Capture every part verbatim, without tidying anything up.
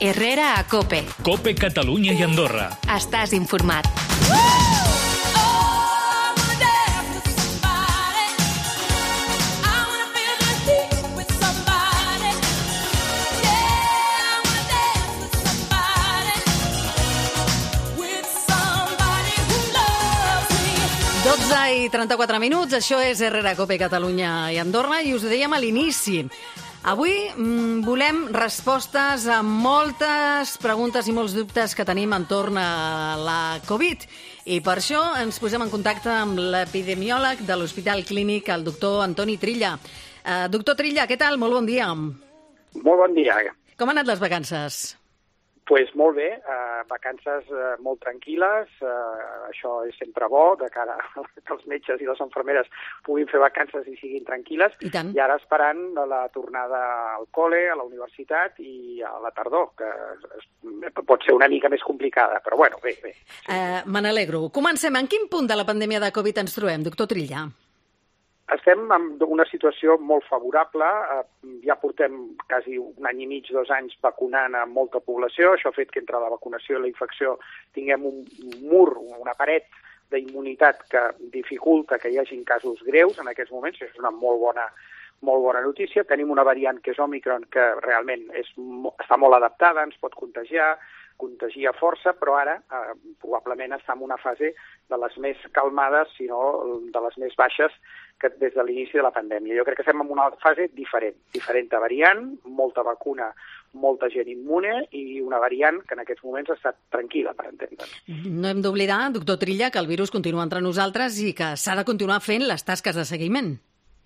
Herrera a COPE. COPE Catalunya i Andorra. Estàs informat. dotze i trenta-quatre minuts, això és Herrera, COPE Catalunya i Andorra, i us ho dèiem a l'inici. Avui mm, volem respostes a moltes preguntes i molts dubtes que tenim entorn a la Covid. I per això ens posem en contacte amb l'epidemiòleg de l'Hospital Clínic, el doctor Antoni Trilla. Uh, doctor Trilla, què tal? Molt bon dia. Molt bon dia. Com han anat les vacances? Pues molt bé, eh, vacances eh, molt tranquil·les, eh, això és sempre bo, de cara que els metges i les infermeres puguin fer vacances i siguin tranquil·les, I tant. I ara esperant la tornada al col·le, a la universitat i a la tardor, que es, pot ser una mica més complicada, però bueno, bé, bé. Sí. Uh, me n'alegro. Comencem. En quin punt de la pandèmia de Covid ens trobem, doctor Trilla? Estem en una situació molt favorable, ja portem quasi un any i mig, dos anys vacunant a molta població, això ha fet que entre la vacunació i la infecció tinguem un mur, una paret d'immunitat que dificulta que hi hagin casos greus en aquests moments, això és una molt bona, molt bona notícia. Tenim una variant que és Omicron que realment és, està molt adaptada, ens pot contagiar, contagia força, però ara eh, probablement està en una fase de les més calmades, si no de les més baixes que des de l'inici de la pandèmia. Jo crec que estem en una fase diferent, diferent de variant, molta vacuna, molta gent immune i una variant que en aquests moments ha estat tranquil·la, per entendre'ns. No hem d'oblidar, doctor Trilla, que el virus continua entre nosaltres i que s'ha de continuar fent les tasques de seguiment.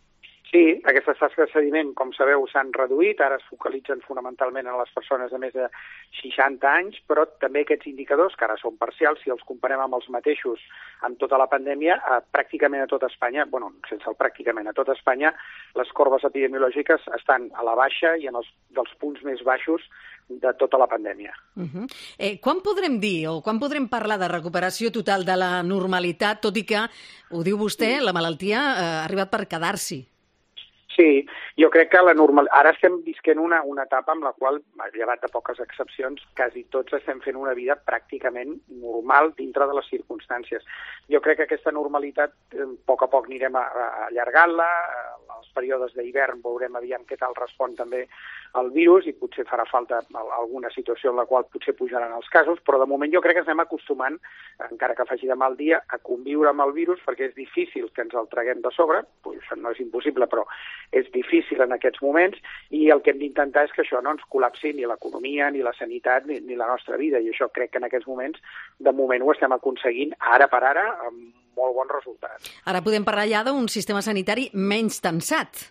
Sí, aquestes tasques de seguiment, com sabeu, s'han reduït, ara es focalitzen fonamentalment en les persones de més de seixanta anys, però també aquests indicadors, que ara són parcials, si els comparem amb els mateixos amb tota la pandèmia, eh, pràcticament a tot Espanya, bueno, sense el pràcticament a tot Espanya, les corbes epidemiològiques estan a la baixa i en els dels punts més baixos de tota la pandèmia. Uh-huh. eh, quan podrem dir o quan podrem parlar de recuperació total de la normalitat, tot i que, ho diu vostè, la malaltia eh, ha arribat per quedar-s'hi? Sí, jo crec que la normal... ara estem visquent una, una etapa en la qual, llevat de poques excepcions, quasi tots estem fent una vida pràcticament normal dintre de les circumstàncies. Jo crec que aquesta normalitat, a poc a poc anirem a, a allargant-la, els períodes d'hivern veurem aviam què tal respon també el virus i potser farà falta alguna situació en la qual potser pujaran els casos, però de moment jo crec que ens anem acostumant, encara que faci de mal dia, a conviure amb el virus perquè és difícil que ens el traguem de sobre, pues això no és impossible, però és difícil en aquests moments i el que hem d'intentar és que això no ens col·lapsi ni l'economia, ni la sanitat, ni, ni la nostra vida, i això crec que en aquests moments, de moment ho estem aconseguint ara per ara amb molt bons resultats. Ara podem parlar ja d'un sistema sanitari menys tensat.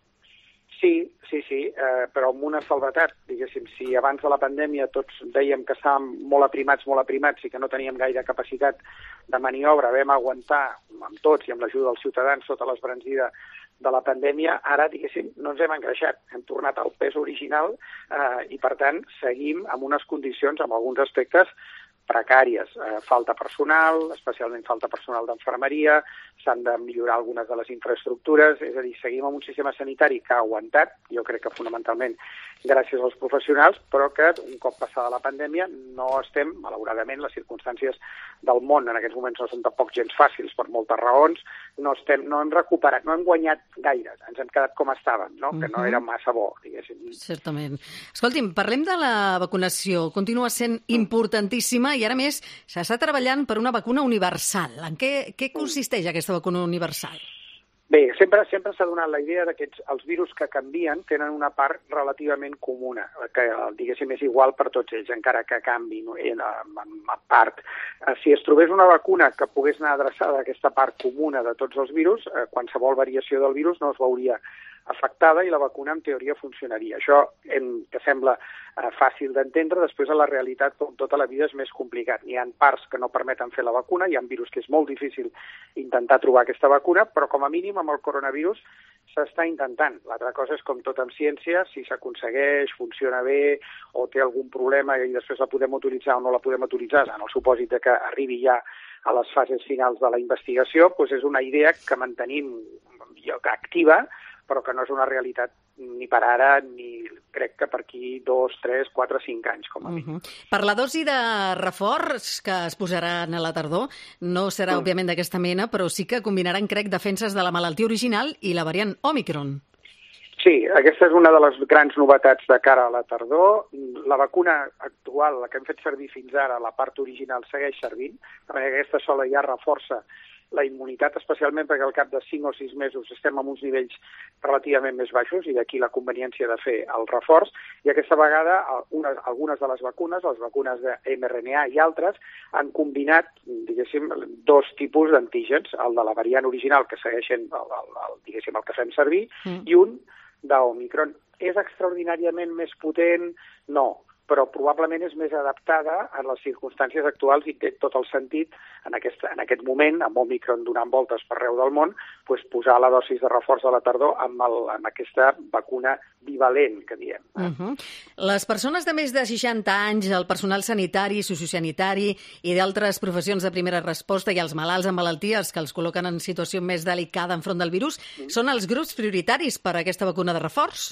Sí, sí, sí, eh, però amb una salvetat, diguéssim, si abans de la pandèmia tots dèiem que estàvem molt aprimats, molt aprimats i que no teníem gaire capacitat de maniobra, vam aguantar amb tots i amb l'ajuda dels ciutadans sota l'esbranzida de la pandèmia, ara, diguéssim, no ens hem engreixat, hem tornat al pes original eh, i, per tant, seguim amb unes condicions, amb alguns aspectes, precàries. Eh, falta personal, especialment falta personal d'infermeria, s'han de millorar algunes de les infraestructures, és a dir, seguim amb un sistema sanitari que ha aguantat, jo crec que fonamentalment gràcies als professionals, però que un cop passada la pandèmia no estem, malauradament, les circumstàncies del món en aquests moments no són tampoc gens fàcils per moltes raons, no, estem, no hem recuperat, no hem guanyat gaire, ens hem quedat com estàvem, no? Uh-huh. Que no era massa bo, diguéssim. Certament. Escolti'm, parlem de la vacunació, continua sent importantíssima i ara més s'està treballant per una vacuna universal. En què, què consisteix aquesta vacuna universal? Bé, sempre sempre s'ha donat la idea que els virus que canvien tenen una part relativament comuna, que diguéssim és igual per tots ells, encara que canviïn en, en, en part. Si es trobés una vacuna que pogués anar adreçada a aquesta part comuna de tots els virus, qualsevol variació del virus no es veuria afectada i la vacuna en teoria funcionaria. Això em, que sembla eh, fàcil d'entendre, després a la realitat tota la vida és més complicat. Hi ha parts que no permeten fer la vacuna, hi ha virus que és molt difícil intentar trobar aquesta vacuna, però com a mínim amb el coronavirus s'està intentant. L'altra cosa és com tot en ciència, si s'aconsegueix, funciona bé o té algun problema i després la podem utilitzar o no la podem utilitzar, en el supòsit de que arribi ja a les fases finals de la investigació, doncs és una idea que mantenim activa, però que no és una realitat ni per ara ni crec que per aquí dos, tres, quatre, cinc anys, com a mínim. Uh-huh. Per la dosi de reforç que es posaran a la tardor, no serà, mm. òbviament, d'aquesta mena, però sí que combinaran, crec, defenses de la malaltia original i la variant Omicron. Sí, aquesta és una de les grans novetats de cara a la tardor. La vacuna actual, la que hem fet servir fins ara, la part original, segueix servint, de manera que aquesta sola ja reforça la immunitat, especialment perquè al cap de cinc o sis mesos estem en uns nivells relativament més baixos i d'aquí la conveniència de fer el reforç. I aquesta vegada una, algunes de les vacunes, les vacunes de eme erre ena a i altres, han combinat, diguéssim, dos tipus d'antígens, el de la variant original, que segueixen el, el, el, diguéssim, el que fem servir, mm. i un d'Omicron. És extraordinàriament més potent? No, però probablement és més adaptada a les circumstàncies actuals i té tot el sentit en aquest, en aquest moment, amb Omicron donant voltes per arreu del món, pues, posar la dosis de reforç de la tardor amb, el, amb aquesta vacuna bivalent, que diem. Eh? Uh-huh. Les persones de més de seixanta anys, el personal sanitari, sociosanitari i d'altres professions de primera resposta i els malalts amb malalties que els col·loquen en situació més delicada enfront del virus, uh-huh. són els grups prioritaris per a aquesta vacuna de reforç?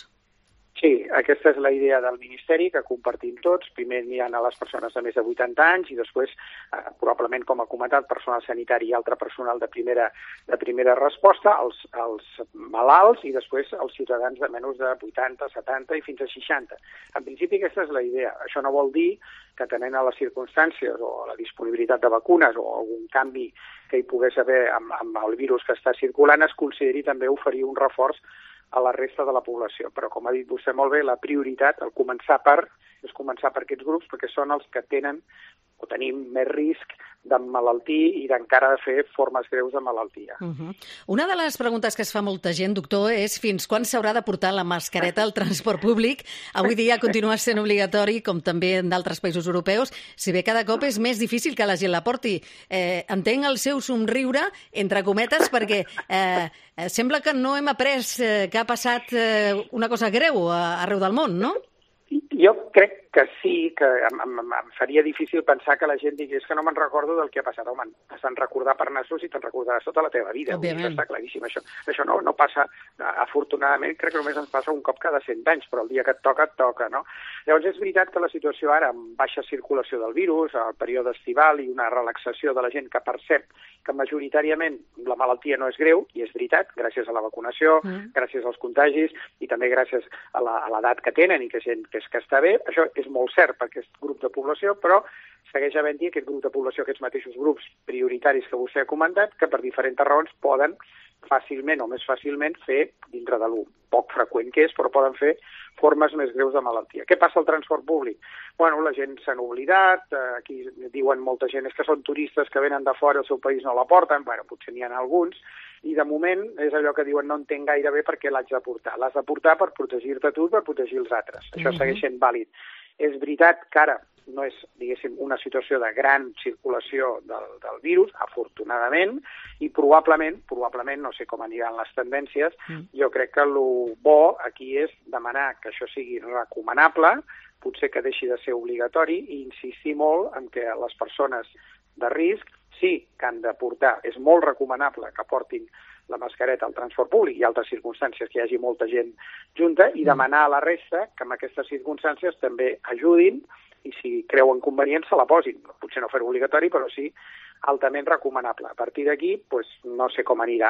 Sí, aquesta és la idea del Ministeri, que compartim tots. Primer n'hi ha a les persones de més de vuitanta anys i després, eh, probablement, com ha comentat, personal sanitari i altre personal de primera, de primera resposta, els, els malalts i després els ciutadans de menys de vuitanta, setanta i fins a seixanta. En principi, aquesta és la idea. Això no vol dir que, tenint a les circumstàncies o a la disponibilitat de vacunes o algun canvi que hi pogués haver amb, amb el virus que està circulant, es consideri també oferir un reforç a la resta de la població. Però, com ha dit vostè molt bé, la prioritat, el començar per, és començar per aquests grups, perquè són els que tenen o tenim més risc d'emmalaltir i d'encara de fer formes greus de malaltia. Uh-huh. Una de les preguntes que es fa molta gent, doctor, és fins quan s'haurà de portar la mascareta al transport públic? Avui dia continua sent obligatori, com també en d'altres països europeus, si bé cada cop és més difícil que la gent la porti. Eh, entenc el seu somriure, entre cometes, perquè eh, sembla que no hem après eh, que ha passat eh, una cosa greu arreu del món, no? Jo crec que sí, que em, em, em faria difícil pensar que la gent digui és que no me'n recordo del que ha passat. Home, se'n recordarà per nassos i te'n recordaràs tota la teva vida. Això està claríssim, això. Això no, no passa, afortunadament, crec que només ens passa un cop cada cent anys, però el dia que et toca, et toca, no? Llavors és veritat que la situació ara, amb baixa circulació del virus, el període estival i una relaxació de la gent que percep que majoritàriament la malaltia no és greu, i és veritat, gràcies a la vacunació, mm. gràcies als contagis i també gràcies a l'edat que tenen i que gent que, és, que està bé, això és molt cert per aquest grup de població, però segueix havent-hi aquest grup de població, aquests mateixos grups prioritaris que vostè ha comentat, que per diferents raons poden fàcilment o més fàcilment fer, dintre de lo poc freqüent que és, però poden fer formes més greus de malaltia. Què passa al transport públic? Bueno, la gent s'han oblidat, aquí diuen molta gent és que són turistes que venen de fora, el seu país no la porten, bueno, potser n'hi ha alguns, i de moment és allò que diuen no entenc gaire bé per què l'haig de portar. L'has de portar per protegir-te tu, per protegir els altres. Això mm-hmm. segueix sent vàlid. És veritat que ara no és, diguéssim, una situació de gran circulació del, del virus, afortunadament, i probablement, probablement, no sé com aniran les tendències, mm. jo crec que el bo aquí és demanar que això sigui recomanable, potser que deixi de ser obligatori, i insistir molt en que les persones de risc sí que han de portar, és molt recomanable que portin la mascareta al transport públic i altres circumstàncies que hi hagi molta gent junta, i demanar a la resta que en aquestes circumstàncies també ajudin i si creuen convenient se la posin. Potser no fer-ho obligatori, però sí altament recomanable. A partir d'aquí, pues, no sé com anirà.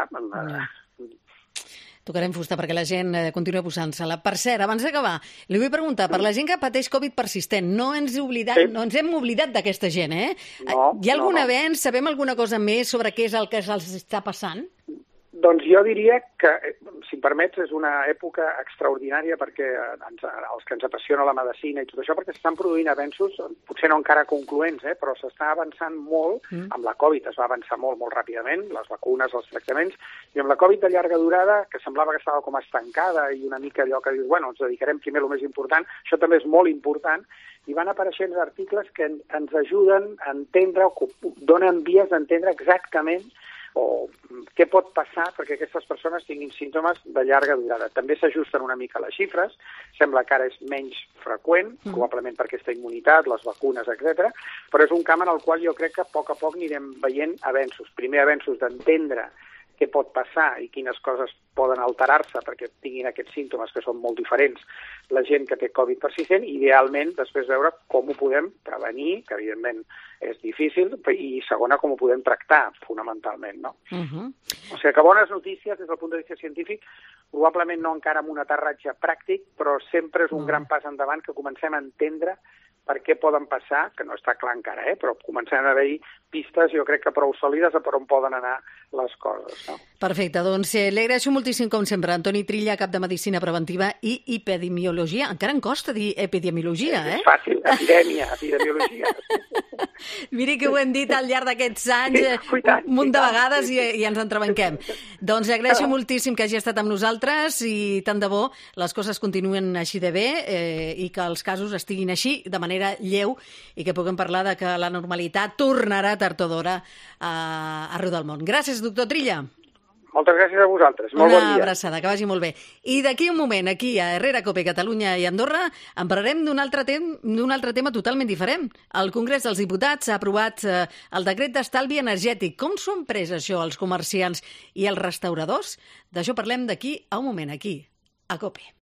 Mm. Tocarem fusta perquè la gent eh, continua posant-se-la. Per cert, abans d'acabar, li vull preguntar, per la gent que pateix Covid persistent, no ens, oblidat, sí. no ens hem oblidat d'aquesta gent, eh? No, Hi ha algun no, no. avenç? Sabem alguna cosa més sobre què és el que els està passant? Doncs jo diria que, si em permets, és una època extraordinària perquè ens, els que ens apassiona la medicina i tot això, perquè s'estan produint avenços, potser no encara concloents, eh, però s'està avançant molt. Mm. Amb la Covid es va avançar molt, molt ràpidament, les vacunes, els tractaments, i amb la Covid de llarga durada, que semblava que estava com estancada i una mica allò que dius, bueno, ens dedicarem primer a lo més important, això també és molt important, i van apareixent articles que ens ajuden a entendre, o donen vies d'entendre exactament o què pot passar perquè aquestes persones tinguin símptomes de llarga durada. També s'ajusten una mica les xifres, sembla que ara és menys freqüent, mm. probablement per aquesta immunitat, les vacunes, etcètera, però és un camp en el qual jo crec que a poc a poc anirem veient avenços. Primer avenços d'entendre què pot passar i quines coses poden alterar-se perquè tinguin aquests símptomes que són molt diferents la gent que té Covid persistent, idealment després veure com ho podem prevenir, que evidentment és difícil, i segona, com ho podem tractar, fonamentalment, no? Uh-huh. O sigui que bones notícies des del punt de vista científic, probablement no encara amb un aterratge pràctic, però sempre és un uh-huh. gran pas endavant que comencem a entendre per què poden passar, que no està clar encara, eh? Però comencem a haver-hi pistes, jo crec que prou sòlides, a per on poden anar les coses. No? Perfecte, doncs eh, li agraeixo moltíssim, com sempre, Antoni Trilla, cap de Medicina Preventiva i Epidemiologia. Encara em costa dir epidemiologia, eh? És fàcil, epidèmia, epidemiologia. Miri que ho hem dit al llarg d'aquests anys eh, tant, un munt de tant. vegades i, i ens entrebanquem. Doncs agraeixo moltíssim que hagi estat amb nosaltres i tant de bo les coses continuen així de bé eh, i que els casos estiguin així, de manera lleu, i que puguem parlar de que la normalitat tornarà tard o d'hora a, arreu del món. Gràcies, doctor Trilla. Moltes gràcies a vosaltres. Molt Una bon dia. abraçada, que vagi molt bé. I d'aquí un moment, aquí a Herrera, Cope, Catalunya i Andorra, en parlarem d'un altre, tem d'un altre tema totalment diferent. El Congrés dels Diputats ha aprovat eh, el decret d'estalvi energètic. Com s'ho han pres això els comerciants i els restauradors? D'això parlem d'aquí a un moment, aquí, a Cope.